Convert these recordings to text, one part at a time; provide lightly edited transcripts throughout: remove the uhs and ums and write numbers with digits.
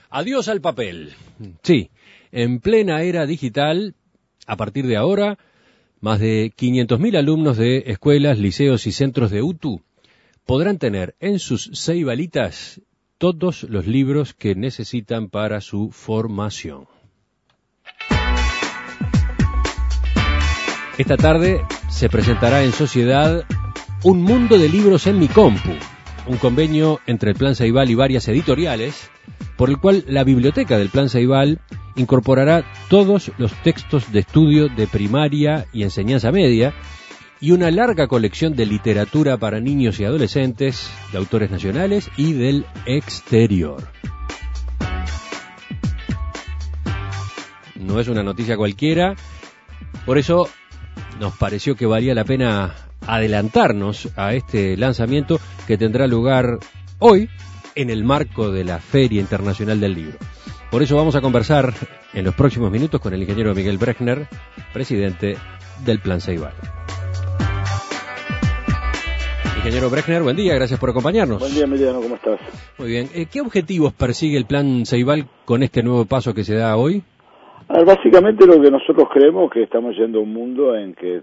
Adiós al papel. Sí, en plena era digital, a partir de ahora, más de 500.000 alumnos de escuelas, liceos y centros de UTU podrán tener en sus ceibalitas todos los libros que necesitan para su formación. Esta tarde se presentará en sociedad Un mundo de libros en mi compu, un convenio entre el Plan Ceibal y varias editoriales, por el cual la biblioteca del Plan Ceibal incorporará todos los textos de estudio de primaria y enseñanza media y una larga colección de literatura para niños y adolescentes, de autores nacionales y del exterior. No es una noticia cualquiera, por eso nos pareció que valía la pena adelantarnos a este lanzamiento que tendrá lugar hoy en el marco de la Feria Internacional del Libro. Por eso vamos a conversar en los próximos minutos con el ingeniero Miguel Brechner, presidente del Plan Ceibal. Ingeniero Brechner, buen día, gracias por acompañarnos. Buen día, Emiliano, ¿cómo estás? Muy bien. ¿Qué objetivos persigue el Plan Ceibal con este nuevo paso que se da hoy? Básicamente lo que nosotros creemos que estamos yendo a un mundo en que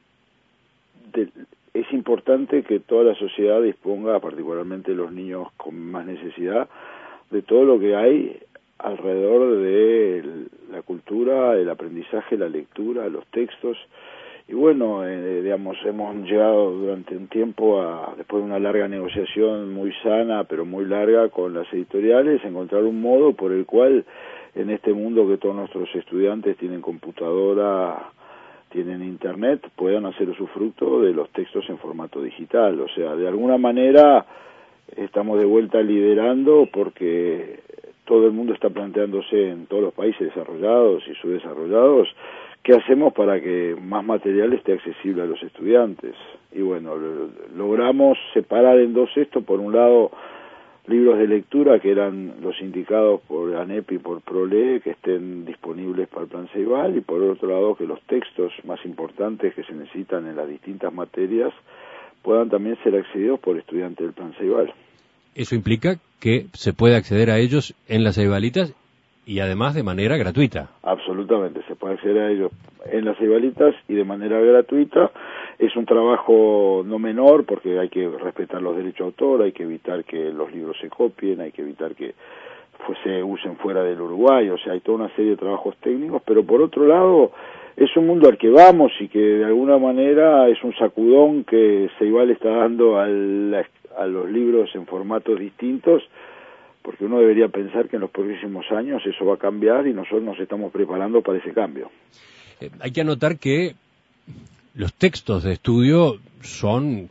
es importante que toda la sociedad disponga, particularmente los niños con más necesidad, de todo lo que hay alrededor de la cultura, el aprendizaje, la lectura, los textos. Y bueno, hemos llegado durante un tiempo, después de una larga negociación muy sana, pero muy larga con las editoriales, a encontrar un modo por el cual en este mundo que todos nuestros estudiantes tienen computadora, tienen internet, puedan hacer usufructo de los textos en formato digital. O sea, de alguna manera estamos de vuelta liderando porque todo el mundo está planteándose en todos los países desarrollados y subdesarrollados qué hacemos para que más material esté accesible a los estudiantes. Y bueno, logramos separar en dos esto. Por un lado, libros de lectura que eran los indicados por ANEP y por ProLee, que estén disponibles para el Plan Ceibal, y por otro lado que los textos más importantes que se necesitan en las distintas materias puedan también ser accedidos por estudiantes del Plan Ceibal. Eso implica que se puede acceder a ellos en las ceibalitas y además de manera gratuita. Absolutamente, se puede acceder a ellos en las ceibalitas y de manera gratuita. Es un trabajo no menor porque hay que respetar los derechos de autor, hay que evitar que los libros se copien, hay que evitar que se usen fuera del Uruguay, o sea, hay toda una serie de trabajos técnicos, pero por otro lado es un mundo al que vamos y que de alguna manera es un sacudón que Ceibal está dando a los libros en formatos distintos, porque uno debería pensar que en los próximos años eso va a cambiar y nosotros nos estamos preparando para ese cambio. Hay que anotar que los textos de estudio son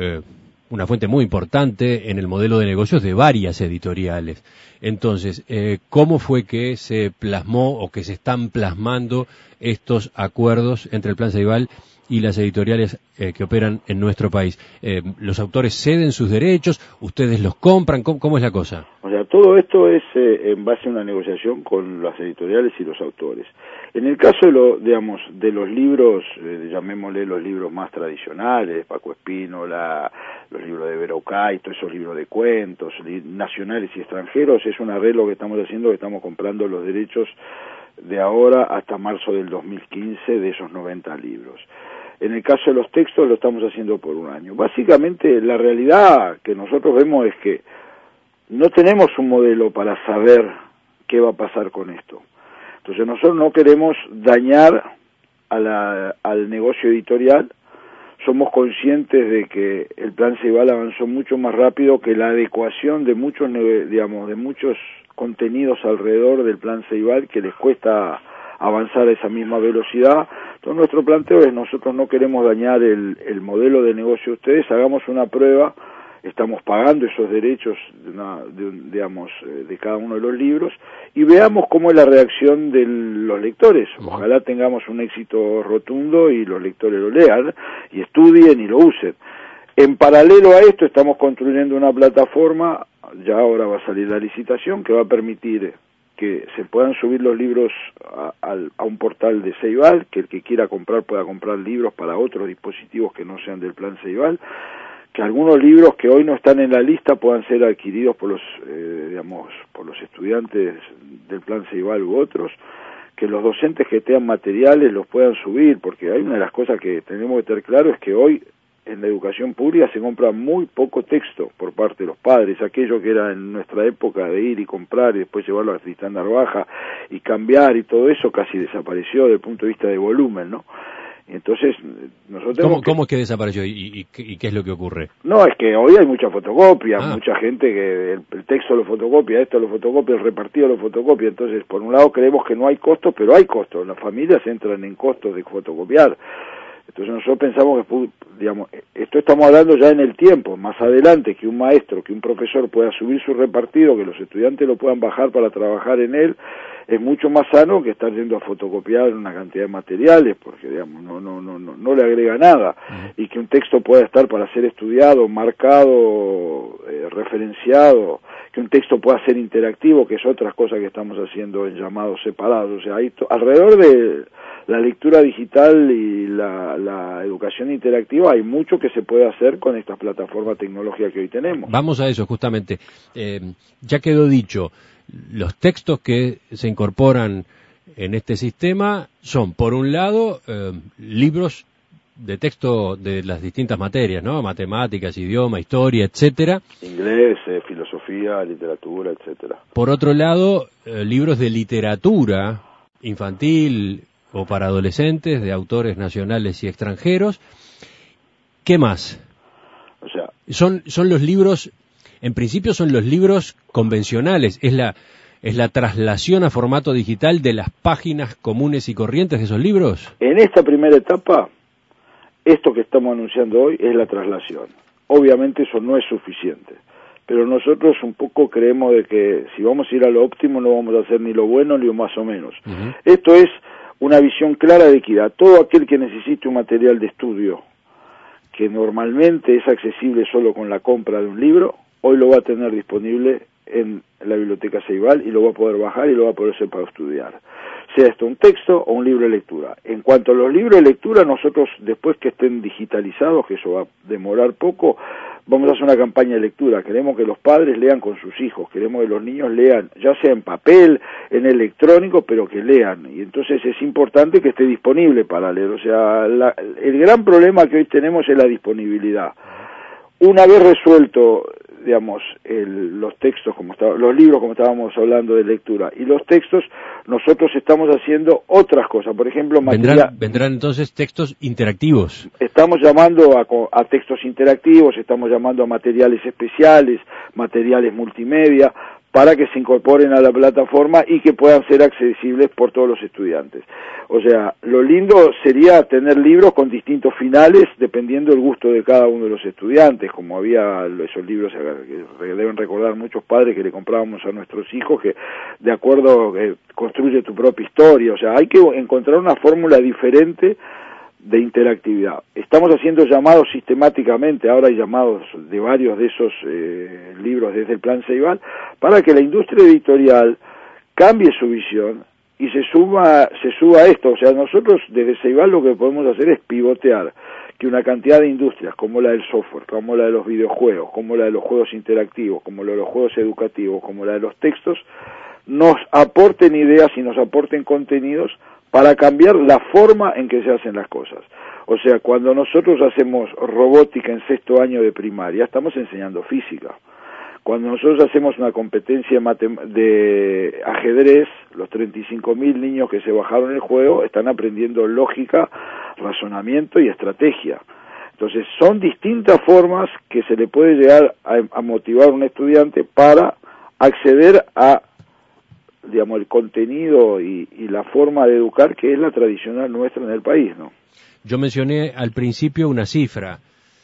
una fuente muy importante en el modelo de negocios de varias editoriales. Entonces, ¿cómo fue que se plasmó o que se están plasmando estos acuerdos entre el Plan Ceibal y las editoriales que operan en nuestro país? ¿Los autores ceden sus derechos? ¿Ustedes los compran? ¿Cómo es la cosa? O sea, todo esto es en base a una negociación con las editoriales y los autores. En el caso de los libros, llamémosle los libros más tradicionales, Paco Espínola, los libros de Verocay, todos esos libros de cuentos, nacionales y extranjeros, es un arreglo que estamos haciendo, que estamos comprando los derechos de ahora hasta marzo del 2015 de esos 90 libros. En el caso de los textos lo estamos haciendo por un año. Básicamente la realidad que nosotros vemos es que no tenemos un modelo para saber qué va a pasar con esto. Entonces nosotros no queremos dañar al negocio editorial. Somos conscientes de que el Plan Ceibal avanzó mucho más rápido que la adecuación de muchos contenidos alrededor del Plan Ceibal, que les cuesta avanzar a esa misma velocidad. Entonces nuestro planteo es: nosotros no queremos dañar el modelo de negocio de ustedes, hagamos una prueba, estamos pagando esos derechos de cada uno de los libros y veamos cómo es la reacción de los lectores. Ojalá tengamos un éxito rotundo y los lectores lo lean y estudien y lo usen. En paralelo a esto estamos construyendo una plataforma, ya ahora va a salir la licitación, que va a permitir que se puedan subir los libros a un portal de Ceibal, que el que quiera comprar pueda comprar libros para otros dispositivos que no sean del Plan Ceibal, que algunos libros que hoy no están en la lista puedan ser adquiridos por los, por los estudiantes del Plan Ceibal u otros, que los docentes que tengan materiales los puedan subir, porque hay una de las cosas que tenemos que tener claro es que hoy en la educación pública se compra muy poco texto por parte de los padres, aquello que era en nuestra época de ir y comprar y después llevarlo a la estándar baja y cambiar y todo eso casi desapareció desde el punto de vista de volumen, ¿no? Entonces, nosotros... ¿Cómo es que desapareció y qué es lo que ocurre? No, es que hoy hay mucha fotocopia, mucha gente que el texto lo fotocopia, esto lo fotocopia, el repartido lo fotocopia, entonces por un lado creemos que no hay costos, pero hay costos, las familias entran en costos de fotocopiar. Entonces nosotros pensamos que, digamos, esto estamos hablando ya en el tiempo, más adelante, que un maestro, que un profesor pueda subir su repartido, que los estudiantes lo puedan bajar para trabajar en él, es mucho más sano que estar yendo a fotocopiar una cantidad de materiales, porque, digamos, no le agrega nada, y que un texto pueda estar para ser estudiado, marcado, referenciado, que un texto pueda ser interactivo, que es otras cosas que estamos haciendo en llamados separados, o sea, hay alrededor de la lectura digital y la educación interactiva hay mucho que se puede hacer con estas plataformas tecnológicas que hoy tenemos. Vamos a eso, justamente. Ya quedó dicho, los textos que se incorporan en este sistema son, por un lado, libros de texto de las distintas materias, ¿no? Matemáticas, idioma, historia, etcétera. Inglés, filosofía, literatura, etcétera. Por otro lado, libros de literatura infantil o para adolescentes, de autores nacionales y extranjeros. ¿Qué más? O sea, son los libros, en principio son los libros convencionales, es la traslación a formato digital de las páginas comunes y corrientes de esos libros. En esta primera etapa, esto que estamos anunciando hoy es la traslación. Obviamente eso no es suficiente, pero nosotros un poco creemos de que si vamos a ir a lo óptimo no vamos a hacer ni lo bueno ni lo más o menos. Esto es una visión clara de equidad. Todo aquel que necesite un material de estudio que normalmente es accesible solo con la compra de un libro, hoy lo va a tener disponible en la Biblioteca Ceibal y lo va a poder bajar y lo va a poder hacer para estudiar. Sea esto un texto o un libro de lectura. En cuanto a los libros de lectura, nosotros después que estén digitalizados, que eso va a demorar poco, vamos a hacer una campaña de lectura. Queremos que los padres lean con sus hijos, queremos que los niños lean, ya sea en papel, en electrónico, pero que lean. Y entonces es importante que esté disponible para leer. O sea, el gran problema que hoy tenemos es la disponibilidad. Una vez resuelto, digamos, los textos, los libros, como estábamos hablando de lectura, y los textos, nosotros estamos haciendo otras cosas. Por ejemplo, vendrán entonces textos interactivos. Estamos llamando a textos interactivos, estamos llamando a materiales especiales, materiales multimedia, para que se incorporen a la plataforma y que puedan ser accesibles por todos los estudiantes. O sea, lo lindo sería tener libros con distintos finales dependiendo del gusto de cada uno de los estudiantes, como había esos libros que deben recordar muchos padres que le comprábamos a nuestros hijos, que de acuerdo construye tu propia historia. O sea, hay que encontrar una fórmula diferente de interactividad. Estamos haciendo llamados sistemáticamente, ahora hay llamados de varios de esos libros desde el Plan Ceibal, para que la industria editorial cambie su visión y se suba a esto. O sea, nosotros desde Ceibal lo que podemos hacer es pivotear que una cantidad de industrias como la del software, como la de los videojuegos, como la de los juegos interactivos, como la de los juegos educativos, como la de los textos, nos aporten ideas y nos aporten contenidos para cambiar la forma en que se hacen las cosas. O sea, cuando nosotros hacemos robótica en 6º año de primaria, estamos enseñando física. Cuando nosotros hacemos una competencia de ajedrez, los 35.000 niños que se bajaron el juego están aprendiendo lógica, razonamiento y estrategia. Entonces, son distintas formas que se le puede llegar a motivar a un estudiante para acceder a, digamos, el contenido y la forma de educar que es la tradicional nuestra en el país, ¿no? Yo mencioné al principio una cifra,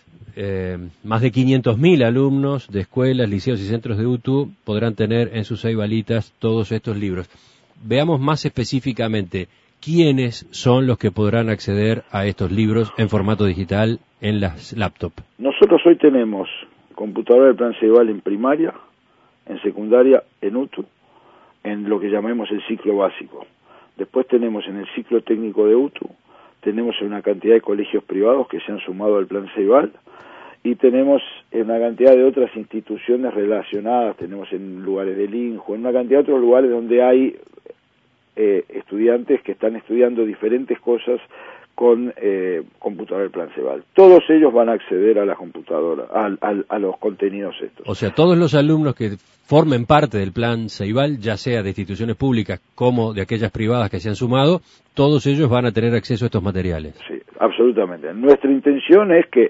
más de 500.000 alumnos de escuelas, liceos y centros de UTU podrán tener en sus ceibalitas todos estos libros. Veamos más específicamente quiénes son los que podrán acceder a estos libros en formato digital en las laptops. Nosotros hoy tenemos computadora del Plan Ceibal en primaria, en secundaria, en UTU, en lo que llamemos el ciclo básico. Después tenemos en el ciclo técnico de UTU, tenemos una cantidad de colegios privados que se han sumado al Plan Ceibal, y tenemos en una cantidad de otras instituciones relacionadas, tenemos en lugares del INJU, en una cantidad de otros lugares donde hay estudiantes que están estudiando diferentes cosas con computadora del Plan Ceibal. Todos ellos van a acceder a la computadora, a los contenidos estos. O sea, todos los alumnos que formen parte del Plan Ceibal, ya sea de instituciones públicas como de aquellas privadas que se han sumado, todos ellos van a tener acceso a estos materiales. Sí, absolutamente. Nuestra intención es que,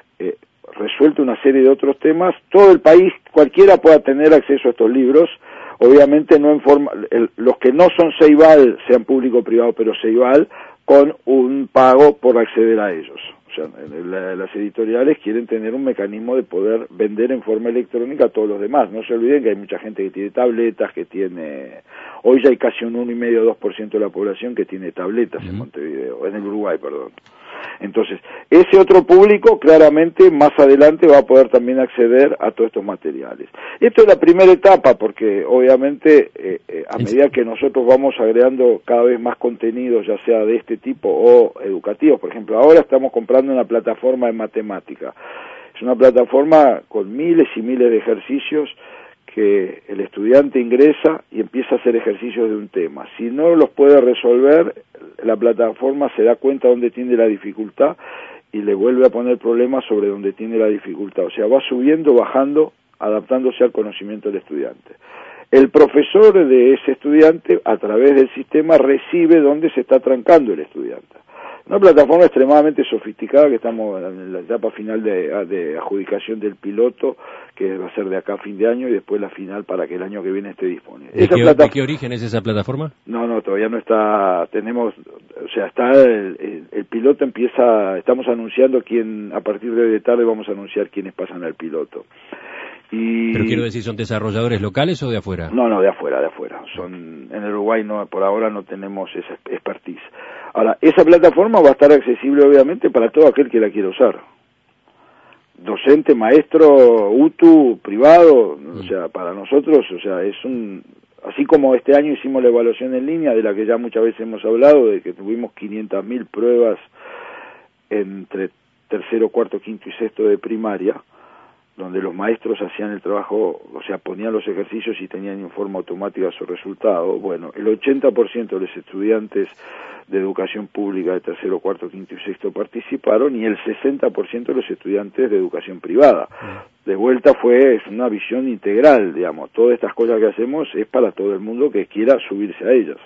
resuelto una serie de otros temas, todo el país, cualquiera pueda tener acceso a estos libros, obviamente no en forma, los que no son Ceibal, sean público o privado, pero Ceibal, con un pago por acceder a ellos. O sea, las editoriales quieren tener un mecanismo de poder vender en forma electrónica a todos los demás. No se olviden que hay mucha gente que tiene tabletas, que tiene... Hoy ya hay casi un 1,5-2% de la población que tiene tabletas en Montevideo, en el Uruguay, perdón. Entonces, ese otro público claramente más adelante va a poder también acceder a todos estos materiales. Esto es la primera etapa porque obviamente a medida que nosotros vamos agregando cada vez más contenidos, ya sea de este tipo o educativos, por ejemplo, ahora estamos comprando una plataforma de matemática. Es una plataforma con miles y miles de ejercicios que el estudiante ingresa y empieza a hacer ejercicios de un tema. Si no los puede resolver, la plataforma se da cuenta dónde tiene la dificultad y le vuelve a poner problemas sobre dónde tiene la dificultad. O sea, va subiendo, bajando, adaptándose al conocimiento del estudiante. El profesor de ese estudiante, a través del sistema, recibe dónde se está trancando el estudiante. Una plataforma extremadamente sofisticada que estamos en la etapa final de adjudicación del piloto, que va a ser de acá a fin de año y después la final para que el año que viene esté disponible. ¿De qué origen es esa plataforma? No, todavía no está, tenemos, o sea, está el piloto empieza, estamos anunciando quién, a partir de hoy de tarde vamos a anunciar quiénes pasan al piloto. Pero quiero decir, ¿son desarrolladores locales o de afuera? No, de afuera. En el Uruguay por ahora no tenemos esa expertise. Ahora, esa plataforma va a estar accesible obviamente para todo aquel que la quiera usar. Docente, maestro, UTU, privado, o sea, para nosotros, o sea, así como este año hicimos la evaluación en línea, de la que ya muchas veces hemos hablado, de que tuvimos 500.000 pruebas entre tercero, cuarto, quinto y sexto de primaria, donde los maestros hacían el trabajo, o sea, ponían los ejercicios y tenían en forma automática su resultado. Bueno, el 80% de los estudiantes de educación pública de tercero, cuarto, quinto y sexto participaron y el 60% de los estudiantes de educación privada. De vuelta es una visión integral, digamos. Todas estas cosas que hacemos es para todo el mundo que quiera subirse a ellas.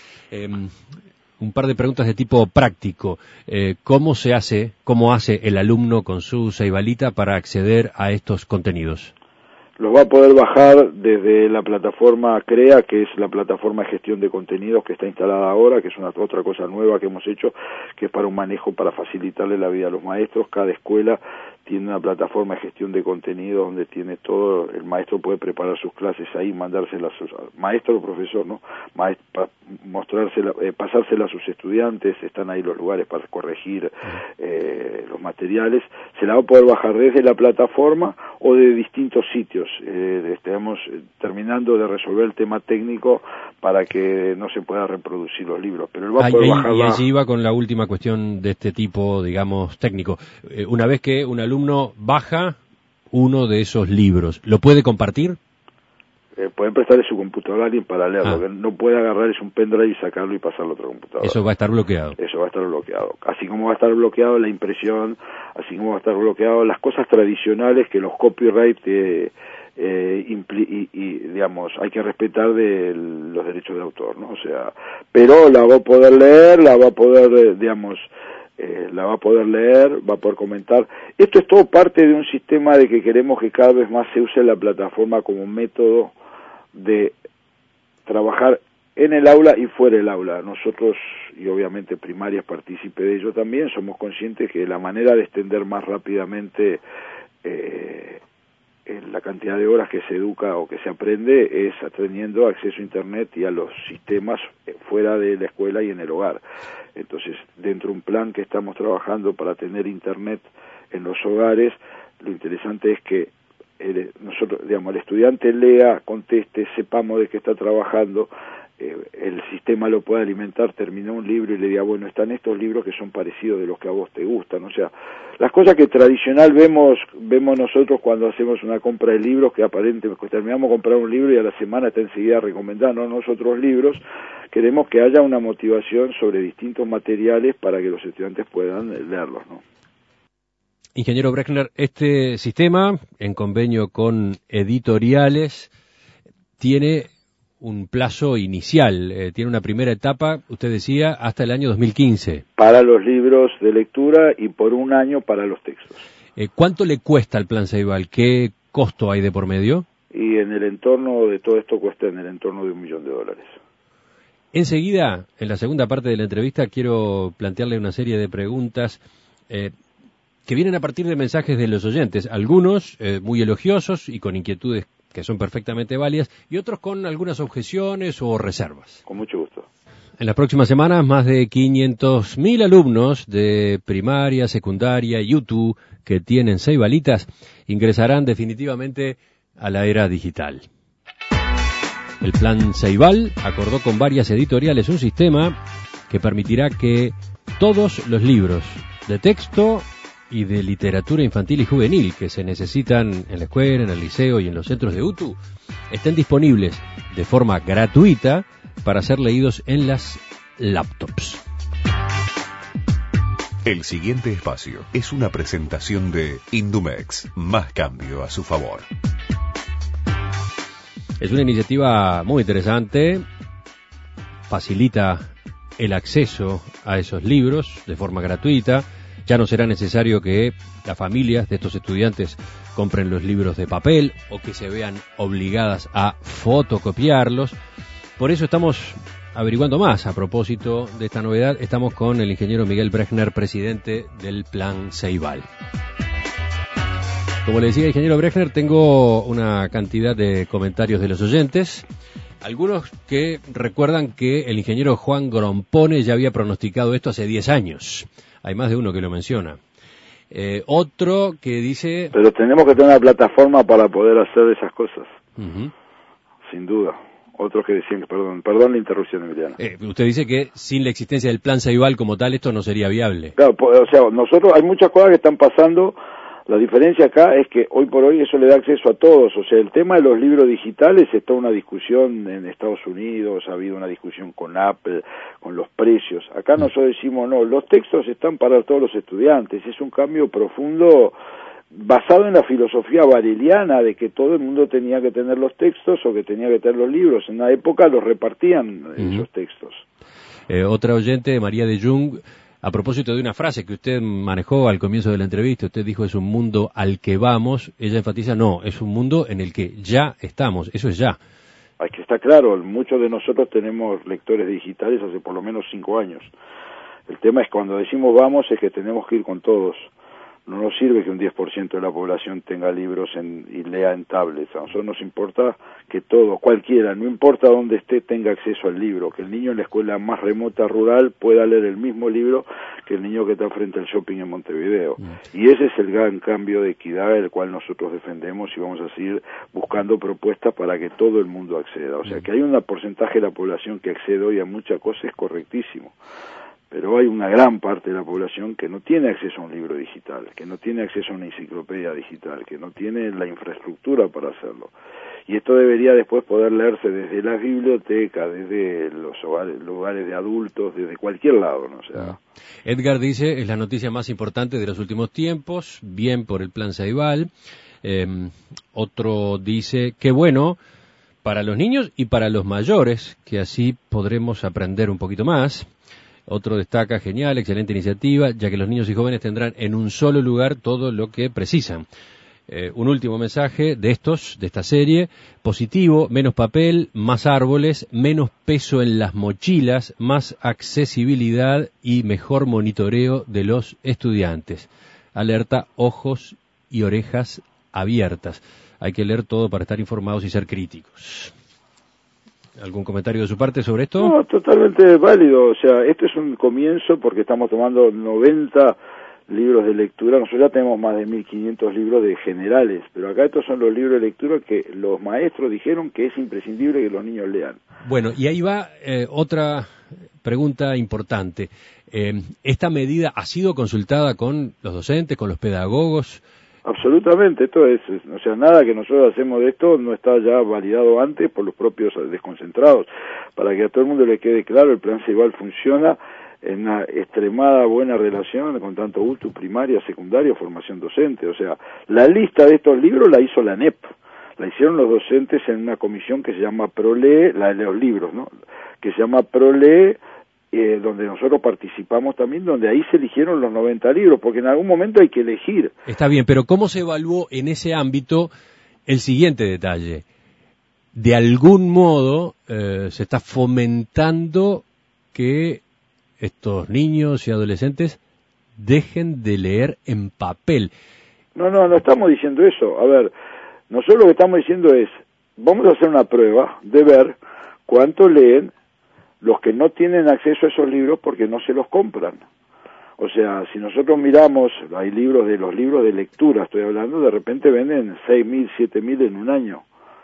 Un par de preguntas de tipo práctico. ¿Cómo hace el alumno con su Ceibalita para acceder a estos contenidos? Los va a poder bajar desde la plataforma CREA, que es la plataforma de gestión de contenidos que está instalada ahora, que es otra cosa nueva que hemos hecho, que es para un manejo, para facilitarle la vida a los maestros. Cada escuela tiene una plataforma de gestión de contenidos donde tiene todo, el maestro puede preparar sus clases ahí, mandárselas, maestro o profesor, ¿no? Pasárselas a sus estudiantes, están ahí los lugares para corregir los materiales. Se la va a poder bajar desde la plataforma o de distintos sitios. Estamos terminando de resolver el tema técnico para que no se pueda reproducir los libros, pero él va a poder bajarla. Y allí iba con la última cuestión de este tipo, digamos, técnico. Una vez que un alumno baja uno de esos libros, ¿lo puede compartir? Pueden prestarle su computadora a alguien para leerlo. Lo que no puede agarrar es un pendrive y sacarlo y pasarlo a otra computadora. Eso va a estar bloqueado. Eso va a estar bloqueado. Así como va a estar bloqueado la impresión, así como va a estar bloqueado las cosas tradicionales que los copyright digamos, hay que respetar de los derechos de autor, ¿no? O sea, pero la va a poder leer, la va a poder leer, va a poder comentar. Esto es todo parte de un sistema de que queremos que cada vez más se use la plataforma como método de trabajar en el aula y fuera del aula. Nosotros, y obviamente Primarias partícipe de ello también, somos conscientes que la manera de extender más rápidamente la cantidad de horas que se educa o que se aprende es teniendo acceso a Internet y a los sistemas fuera de la escuela y en el hogar. Entonces, dentro de un plan que estamos trabajando para tener Internet en los hogares, lo interesante es que nosotros, digamos, el estudiante lea, conteste, sepamos de qué está trabajando, el sistema lo pueda alimentar, terminó un libro y le diga, bueno, están estos libros que son parecidos de los que a vos te gustan. O sea, las cosas que tradicional vemos nosotros cuando hacemos una compra de libros, que aparentemente terminamos de comprar un libro y a la semana está enseguida recomendándonos otros libros. Queremos que haya una motivación sobre distintos materiales para que los estudiantes puedan leerlos, ¿no? Ingeniero Brechner, este sistema, en convenio con editoriales, tiene un plazo inicial, tiene una primera etapa, usted decía, hasta el año 2015. Para los libros de lectura y por un año para los textos. ¿Cuánto le cuesta al Plan Ceibal? ¿Qué costo hay de por medio? Y en el entorno de todo esto cuesta en el entorno de $1 millón. Enseguida, en la segunda parte de la entrevista, quiero plantearle una serie de preguntas que vienen a partir de mensajes de los oyentes, algunos muy elogiosos y con inquietudes que son perfectamente válidas, y otros con algunas objeciones o reservas. Con mucho gusto. En las próximas semanas, más de 500.000 alumnos de primaria, secundaria y UTU que tienen ceibalitas ingresarán definitivamente a la era digital. El Plan Ceibal acordó con varias editoriales un sistema que permitirá que todos los libros de texto y de literatura infantil y juvenil que se necesitan en la escuela, en el liceo y en los centros de UTU estén disponibles de forma gratuita para ser leídos en las laptops. El siguiente espacio es una presentación de Indumex, más cambio a su favor. Es una iniciativa muy interesante, facilita el acceso a esos libros de forma gratuita. Ya no será necesario que las familias de estos estudiantes compren los libros de papel o que se vean obligadas a fotocopiarlos. Por eso estamos averiguando más a propósito de esta novedad. Estamos con el ingeniero Miguel Brechner, presidente del Plan Ceibal. Como le decía, ingeniero Brechner, tengo una cantidad de comentarios de los oyentes. Algunos que recuerdan que el ingeniero Juan Grompone ya había pronosticado esto hace 10 años. Hay más de uno que lo menciona. Otro que dice... Pero tenemos que tener una plataforma para poder hacer esas cosas. Uh-huh. Sin duda. Otros que decían que... Perdón la interrupción, Emiliano. Usted dice que sin la existencia del Plan Ceibal como tal, esto no sería viable. Claro, o sea, nosotros hay muchas cosas que están pasando. La diferencia acá es que hoy por hoy eso le da acceso a todos. O sea, el tema de los libros digitales está una discusión en Estados Unidos, ha habido una discusión con Apple, con los precios. Acá nosotros decimos, no, los textos están para todos los estudiantes. Es un cambio profundo basado en la filosofía bareliana de que todo el mundo tenía que tener los textos o que tenía que tener los libros. En una época los repartían esos textos. Otra oyente, María de Jung, a propósito de una frase que usted manejó al comienzo de la entrevista, usted dijo es un mundo al que vamos, ella enfatiza no, es un mundo en el que ya estamos, eso es ya. Hay que estar claro, muchos de nosotros tenemos lectores digitales hace por lo menos 5 años. El tema es cuando decimos vamos es que tenemos que ir con todos. No nos sirve que un 10% de la población tenga libros y lea en tablets. A nosotros nos importa que todo, cualquiera, no importa dónde esté, tenga acceso al libro. Que el niño en la escuela más remota rural pueda leer el mismo libro que el niño que está frente al shopping en Montevideo. Y ese es el gran cambio de equidad el cual nosotros defendemos y vamos a seguir buscando propuestas para que todo el mundo acceda. O sea, que hay un porcentaje de la población que accede hoy a muchas cosas, es correctísimo. Pero hay una gran parte de la población que no tiene acceso a un libro digital, que no tiene acceso a una enciclopedia digital, que no tiene la infraestructura para hacerlo. Y esto debería después poder leerse desde las bibliotecas, desde los lugares de adultos, desde cualquier lado, ¿no? O sea... Edgar dice, es la noticia más importante de los últimos tiempos, bien por el Plan Ceibal. Otro dice, qué bueno para los niños y para los mayores, que así podremos aprender un poquito más. Otro destaca, genial, excelente iniciativa, ya que los niños y jóvenes tendrán en un solo lugar todo lo que precisan. Un último mensaje de esta serie, positivo, menos papel, más árboles, menos peso en las mochilas, más accesibilidad y mejor monitoreo de los estudiantes. Alerta, ojos y orejas abiertas. Hay que leer todo para estar informados y ser críticos. ¿Algún comentario de su parte sobre esto? No, totalmente válido. O sea, esto es un comienzo porque estamos tomando 90 libros de lectura. Nosotros ya tenemos más de 1.500 libros de generales, pero acá estos son los libros de lectura que los maestros dijeron que es imprescindible que los niños lean. Bueno, y ahí va otra pregunta importante. ¿Esta medida ha sido consultada con los docentes, con los pedagogos? Absolutamente, esto es, o sea, nada que nosotros hacemos de esto no está ya validado antes por los propios desconcentrados. Para que a todo el mundo le quede claro, el plan Ceibal funciona en una extremada buena relación con tanto UTU, primaria, secundaria, formación docente. O sea, la lista de estos libros la hizo la ANEP, la hicieron los docentes en una comisión que se llama PROLE, la de los libros, ¿no? Que se llama PROLE, donde nosotros participamos también, donde ahí se eligieron los 90 libros, porque en algún momento hay que elegir. Está bien, pero ¿cómo se evaluó en ese ámbito el siguiente detalle? De algún modo se está fomentando que estos niños y adolescentes dejen de leer en papel. No estamos diciendo eso. A ver, nosotros lo que estamos diciendo es, vamos a hacer una prueba de ver cuánto leen los que no tienen acceso a esos libros porque no se los compran. O sea, si nosotros miramos, hay libros de los libros de lectura, estoy hablando, de repente venden 6.000, 7.000 en un año.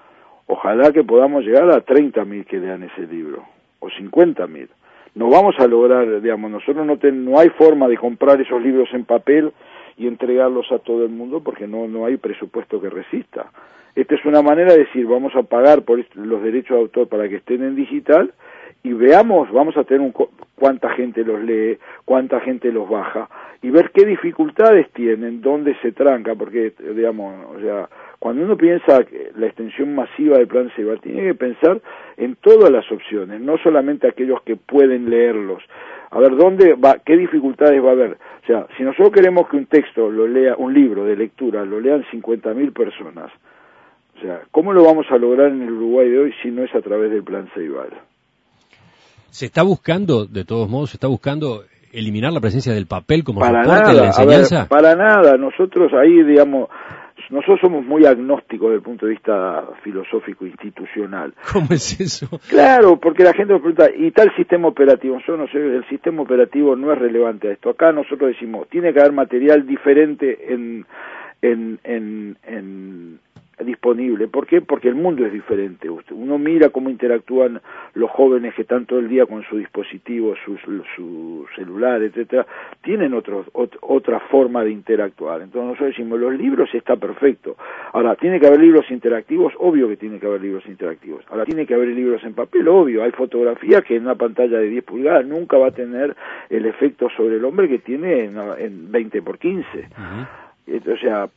Ojalá que podamos llegar a 30.000 que lean ese libro, o 50.000. No vamos a lograr, digamos, nosotros no hay forma de comprar esos libros en papel y entregarlos a todo el mundo porque no hay presupuesto que resista. Esta es una manera de decir, vamos a pagar por los derechos de autor para que estén en digital y veamos, vamos a tener cuánta gente los lee, cuánta gente los baja y ver qué dificultades tienen, dónde se tranca, porque, digamos, o sea, cuando uno piensa que la extensión masiva del plan Ceibal, tiene que pensar en todas las opciones, no solamente aquellos que pueden leerlos. A ver, qué dificultades va a haber. O sea, si nosotros queremos que un texto lo lea, un libro de lectura, lo lean 50.000 personas, o sea, ¿cómo lo vamos a lograr en el Uruguay de hoy si no es a través del plan Ceibal? ¿Se está buscando, de todos modos, eliminar la presencia del papel como para soporte nada, en la enseñanza? A ver, para nada. Nosotros ahí, digamos, nosotros somos muy agnósticos desde el punto de vista filosófico institucional. ¿Cómo es eso? Claro, porque la gente nos pregunta, ¿y tal sistema operativo? Yo no sé, el sistema operativo no es relevante a esto. Acá nosotros decimos, tiene que haber material diferente disponible. ¿Por qué? Porque el mundo es diferente. Uno mira cómo interactúan los jóvenes que están todo el día con su dispositivo, su celular, etcétera. Tienen otra forma de interactuar. Entonces nosotros decimos, los libros está perfecto. Ahora, ¿tiene que haber libros interactivos? Obvio que tiene que haber libros interactivos. Ahora, ¿tiene que haber libros en papel? Obvio. Hay fotografía que en una pantalla de 10 pulgadas nunca va a tener el efecto sobre el hombre que tiene en 20 por 15. Uh-huh. O sea,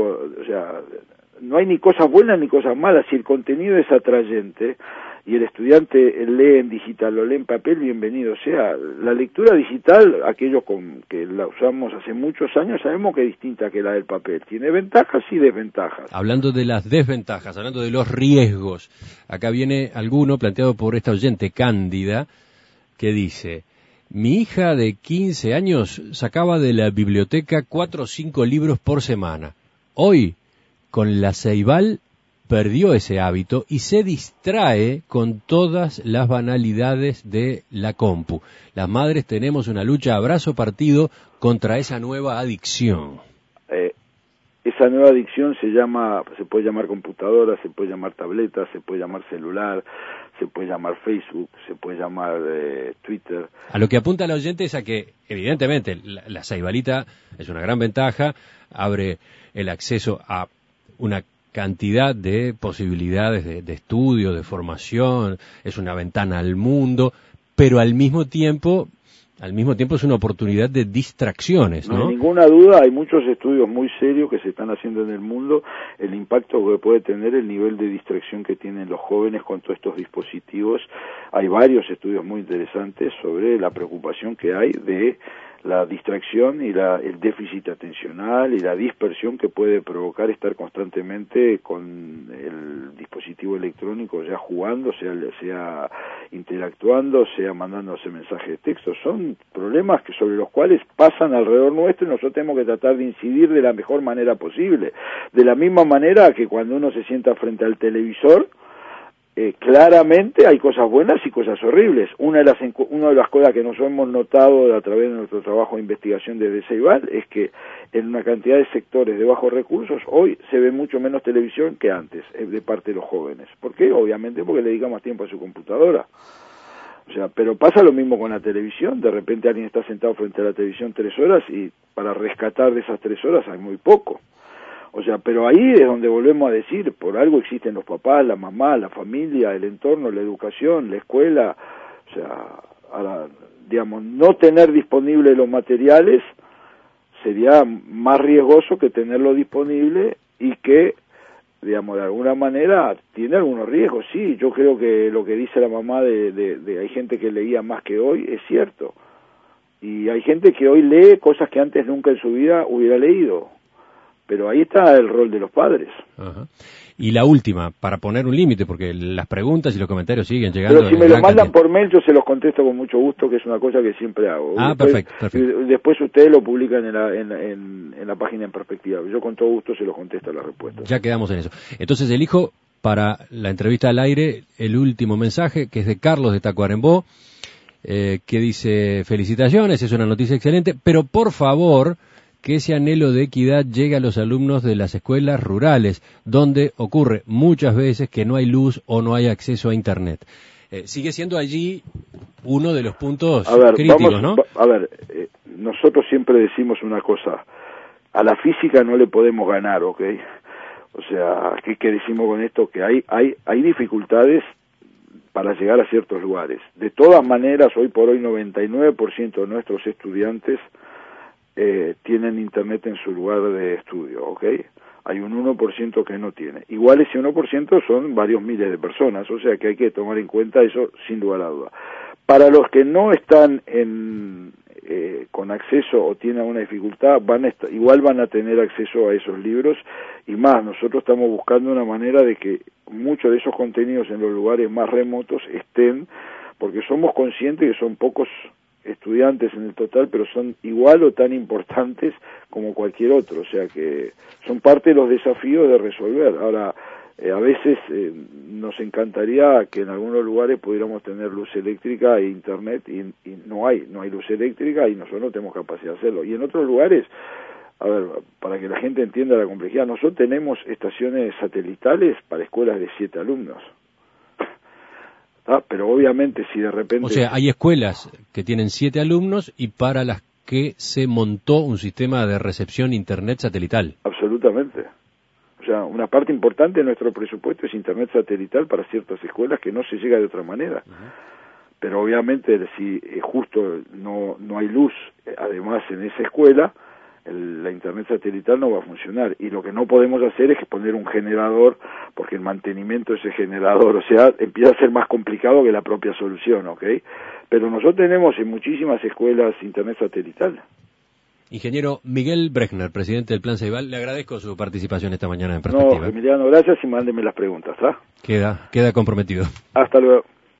no hay ni cosas buenas ni cosas malas. Si el contenido es atrayente y el estudiante lee en digital o lee en papel, bienvenido sea. La lectura digital, aquellos que la usamos hace muchos años, sabemos que es distinta que la del papel. Tiene ventajas y desventajas. Hablando de las desventajas, hablando de los riesgos, acá viene alguno planteado por esta oyente Cándida, que dice: mi hija de 15 años sacaba de la biblioteca 4 o 5 libros por semana. Hoy, con la Ceibal, perdió ese hábito y se distrae con todas las banalidades de la compu. Las madres tenemos una lucha a brazo partido contra esa nueva adicción. Esa nueva adicción se puede llamar computadora, se puede llamar tableta, se puede llamar celular, se puede llamar Facebook, se puede llamar Twitter. A lo que apunta el oyente es a que, evidentemente, la Ceibalita es una gran ventaja, abre el acceso a una cantidad de posibilidades de estudio, de formación, es una ventana al mundo, pero al mismo tiempo es una oportunidad de distracciones, ¿no? No hay ninguna duda, hay muchos estudios muy serios que se están haciendo en el mundo, el impacto que puede tener el nivel de distracción que tienen los jóvenes con todos estos dispositivos. Hay varios estudios muy interesantes sobre la preocupación que hay de la distracción y el déficit atencional y la dispersión que puede provocar estar constantemente con el dispositivo electrónico, ya jugando, sea interactuando, sea mandándose mensajes de texto. Son problemas sobre los cuales pasan alrededor nuestro y nosotros tenemos que tratar de incidir de la mejor manera posible. De la misma manera que cuando uno se sienta frente al televisor, claramente hay cosas buenas y cosas horribles. Una de las cosas que nos hemos notado a través de nuestro trabajo de investigación desde Ceibal es que en una cantidad de sectores de bajos recursos hoy se ve mucho menos televisión que antes de parte de los jóvenes. ¿Por qué? Obviamente porque le dedican más tiempo a su computadora. O sea, pero pasa lo mismo con la televisión. De repente alguien está sentado frente a la televisión 3 horas y para rescatar de esas 3 horas hay muy poco. O sea, pero ahí es donde volvemos a decir, por algo existen los papás, la mamá, la familia, el entorno, la educación, la escuela. O sea, digamos, no tener disponibles los materiales sería más riesgoso que tenerlo disponible y que, digamos, de alguna manera tiene algunos riesgos. Sí, yo creo que lo que dice la mamá de hay gente que leía más que hoy es cierto. Y hay gente que hoy lee cosas que antes nunca en su vida hubiera leído. Pero ahí está el rol de los padres. Ajá. Y la última, para poner un límite, porque las preguntas y los comentarios siguen llegando. Pero si me lo mandan por mail, yo se los contesto con mucho gusto, que es una cosa que siempre hago. Ah, después, perfecto. Después ustedes lo publican en la página en perspectiva. Yo con todo gusto se los contesto las respuestas. Ya quedamos en eso. Entonces elijo para la entrevista al aire el último mensaje, que es de Carlos de Tacuarembó, que dice: felicitaciones, es una noticia excelente, pero por favor, que ese anhelo de equidad llegue a los alumnos de las escuelas rurales, donde ocurre muchas veces que no hay luz o no hay acceso a Internet. Sigue siendo allí uno de los puntos críticos, ¿no? A ver, nosotros siempre decimos una cosa: a la física no le podemos ganar, ¿ok? O sea, ¿qué decimos con esto? Que hay dificultades para llegar a ciertos lugares. De todas maneras, hoy por hoy 99% de nuestros estudiantes tienen Internet en su lugar de estudio, ¿ok? Hay un 1% que no tiene. Igual ese 1% son varios miles de personas, o sea que hay que tomar en cuenta eso sin lugar a duda. Para los que no están con acceso o tienen una dificultad, igual van a tener acceso a esos libros, y más, nosotros estamos buscando una manera de que muchos de esos contenidos en los lugares más remotos estén, porque somos conscientes que son pocos estudiantes en el total, pero son igual o tan importantes como cualquier otro, o sea que son parte de los desafíos de resolver. Ahora, a veces nos encantaría que en algunos lugares pudiéramos tener luz eléctrica e internet, y no hay luz eléctrica y nosotros no tenemos capacidad de hacerlo. Y en otros lugares, a ver, para que la gente entienda la complejidad, nosotros tenemos estaciones satelitales para escuelas de 7 alumnos. Pero obviamente si de repente... O sea, hay escuelas que tienen 7 alumnos y para las que se montó un sistema de recepción internet satelital. Absolutamente. O sea, una parte importante de nuestro presupuesto es internet satelital para ciertas escuelas que no se llega de otra manera. Pero obviamente si justo no hay luz, además en esa escuela, la internet satelital no va a funcionar, y lo que no podemos hacer es poner un generador, porque el mantenimiento de ese generador, o sea, empieza a ser más complicado que la propia solución, ¿ok? Pero nosotros tenemos en muchísimas escuelas internet satelital. Ingeniero Miguel Brechner, presidente del Plan Ceibal, le agradezco su participación esta mañana en Perspectiva. No, Emiliano, gracias, y mándeme las preguntas, ¿ah? Queda comprometido. Hasta luego.